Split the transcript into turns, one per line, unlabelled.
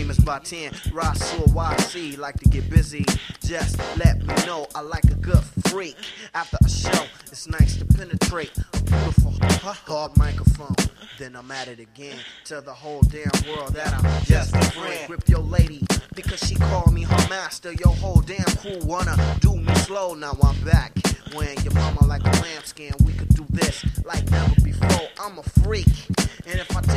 name is Batin, Rasul YC. Like to get busy, just let me know. I like a good freak. After a show, it's nice to penetrate a beautiful hard microphone. Then I'm at it again. Tell the whole damn world that I'm just a friend. Grip your lady because she called me her master. Your whole damn crew wanna do me slow. Now I'm back. When your mama like a lambskin, we could do this like never before. I'm a freak, and if I take